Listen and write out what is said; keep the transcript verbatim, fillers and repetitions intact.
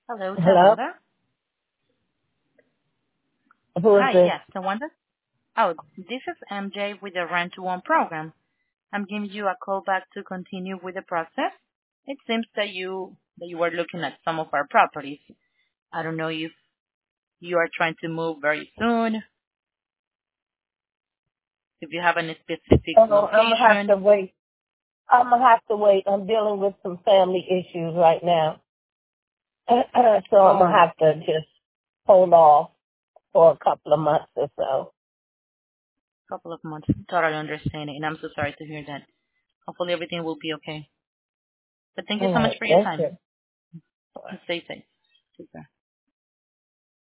Hello, Hello? Tawanda. Who is Hi, this? yes, Tawanda. Oh, this is M J with the Rent to Own program. I'm giving you a call back to continue with the process. It seems that you that you are looking at some of our properties. I don't know if you are trying to move very soon, if you have any specific Oh, I'm gonna have location. to wait. I'm gonna have to wait. I'm dealing with some family issues right now. So I'm gonna Oh, have to just hold off for a couple of months or so. couple of months. Totally understand it, and I'm so sorry to hear that. Hopefully everything will be okay. But thank you All so much right. for your Thank time. you. Stay safe. Take care.